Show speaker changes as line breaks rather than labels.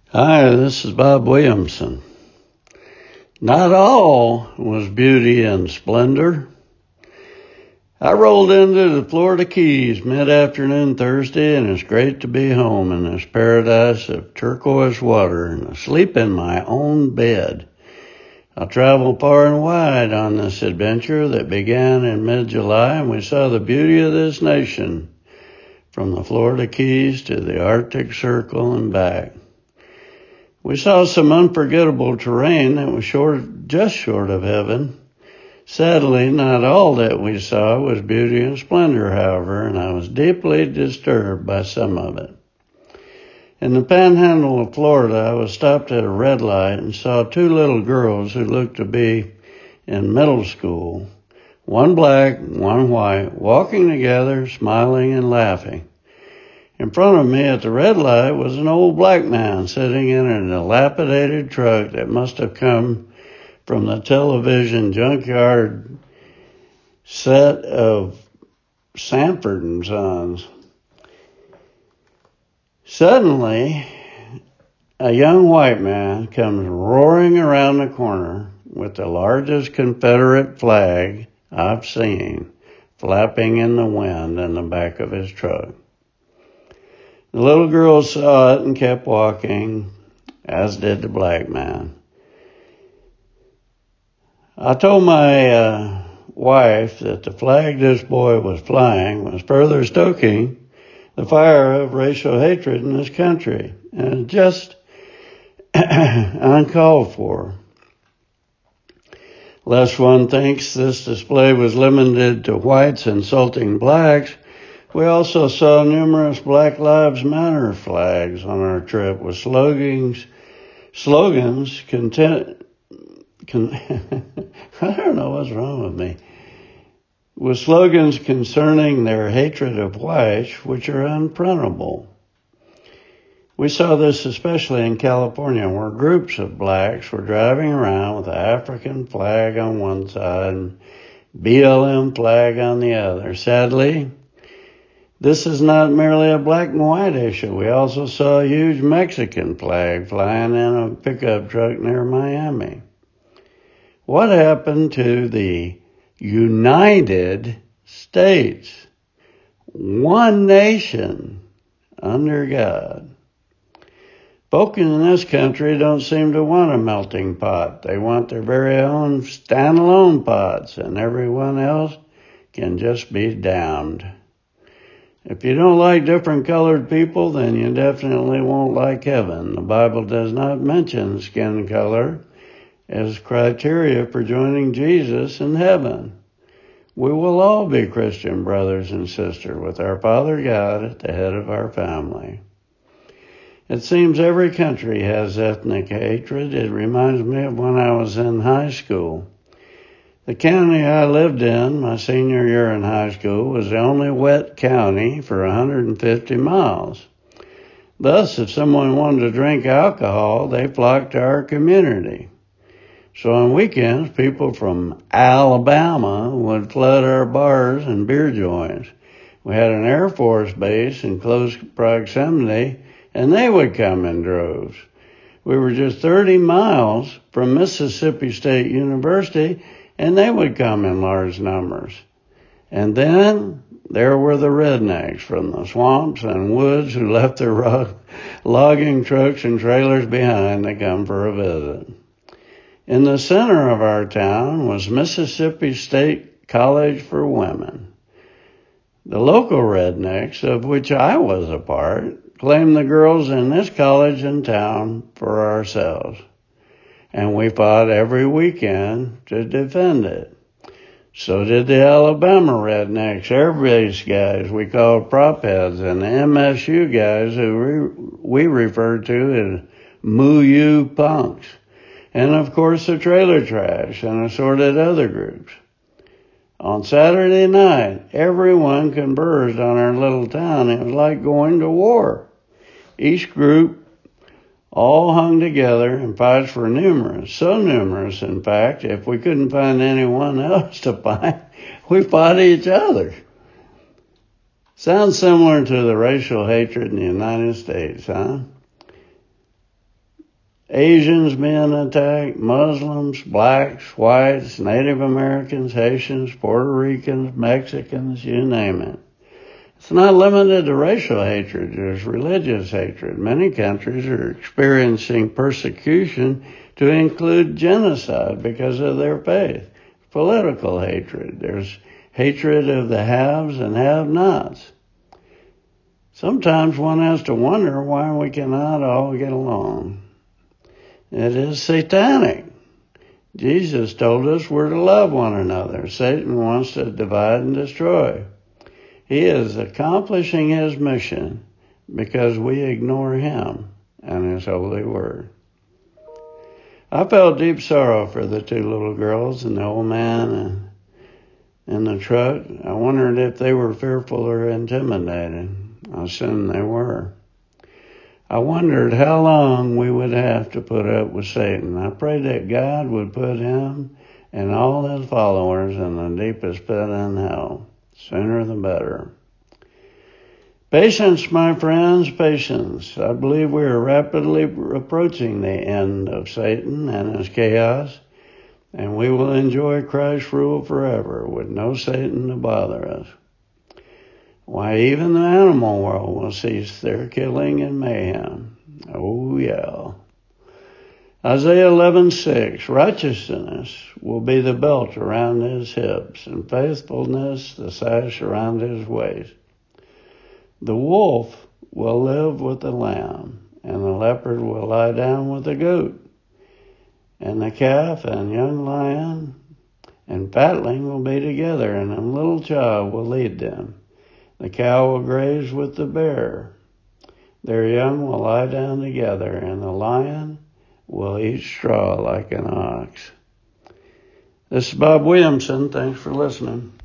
Hi, this is Bob Williamson. Not all was beauty and splendor. I rolled into the Florida Keys mid-afternoon Thursday, and it's great to be home in this paradise of turquoise water and asleep in my own bed. I traveled far and wide on this adventure that began in mid-July, and we saw the beauty of this nation from the Florida Keys to the Arctic Circle and back. We saw some unforgettable terrain that was just short of heaven. Sadly, not all that we saw was beauty and splendor, however, and I was deeply disturbed by some of it. In the panhandle of Florida, I was stopped at a red light and saw two little girls who looked to be in middle school, one black, one white, walking together, smiling and laughing. In front of me at the red light was an old black man sitting in a dilapidated truck that must have come from the television junkyard set of Sanford and Sons. Suddenly, a young white man comes roaring around the corner with the largest Confederate flag I've seen flapping in the wind in the back of his truck. The little girl saw it and kept walking, as did the black man. I told my wife that the flag this boy was flying was further stoking the fire of racial hatred in this country, and just uncalled for. Lest one thinks this display was limited to whites insulting blacks, we also saw numerous Black Lives Matter flags on our trip with slogans I don't know what's wrong with me. With slogans concerning their hatred of whites, which are unprintable. We saw this especially in California, where groups of blacks were driving around with the African flag on one side and BLM flag on the other. Sadly, this is not merely a black and white issue. We also saw a huge Mexican flag flying in a pickup truck near Miami. What happened to the United States? One nation under God. Folk in this country don't seem to want a melting pot. They want their very own standalone pots, and everyone else can just be damned. If you don't like different colored people, then you definitely won't like heaven. The Bible does not mention skin color as criteria for joining Jesus in heaven. We will all be Christian brothers and sisters with our Father God at the head of our family. It seems every country has ethnic hatred. It reminds me of when I was in high school. The county I lived in my senior year in high school was the only wet county for 150 miles. Thus, if someone wanted to drink alcohol, they flocked to our community. So on weekends, people from Alabama would flood our bars and beer joints. We had an Air Force base in close proximity, and they would come in droves. We were just 30 miles from Mississippi State University, and they would come in large numbers. And then there were the rednecks from the swamps and woods who left their logging trucks and trailers behind to come for a visit. In the center of our town was Mississippi State College for Women. The local rednecks, of which I was a part, claimed the girls in this college in town for ourselves. And we fought every weekend to defend it. So did the Alabama rednecks, air base guys we called prop heads, and the MSU guys who we referred to as moo punks. And of course the trailer trash and assorted other groups. On Saturday night, everyone converged on our little town. It was like going to war. Each group all hung together, and fights were numerous. So numerous, in fact, if we couldn't find anyone else to fight, we fought each other. Sounds similar to the racial hatred in the United States, huh? Asians being attacked, Muslims, blacks, whites, Native Americans, Haitians, Puerto Ricans, Mexicans, you name it. It's not limited to racial hatred. There's religious hatred. Many countries are experiencing persecution to include genocide because of their faith. Political hatred. There's hatred of the haves and have-nots. Sometimes one has to wonder why we cannot all get along. It is satanic. Jesus told us we're to love one another. Satan wants to divide and destroy. He is accomplishing his mission because we ignore him and his holy word. I felt deep sorrow for the two little girls and the old man in the truck. I wondered if they were fearful or intimidated. I assumed they were. I wondered how long we would have to put up with Satan. I prayed that God would put him and all his followers in the deepest pit in hell. Sooner the better. Patience, my friends, patience. I believe we are rapidly approaching the end of Satan and his chaos, and we will enjoy Christ's rule forever with no Satan to bother us. Why, even the animal world will cease their killing and mayhem. Oh, yeah. Isaiah 11:6, righteousness will be the belt around his hips, and faithfulness the sash around his waist. The wolf will live with the lamb, and the leopard will lie down with the goat, and the calf and young lion and fatling will be together, and a little child will lead them. The cow will graze with the bear. Their young will lie down together, and the lion will eat straw like an ox. This is Bob Williamson. Thanks for listening.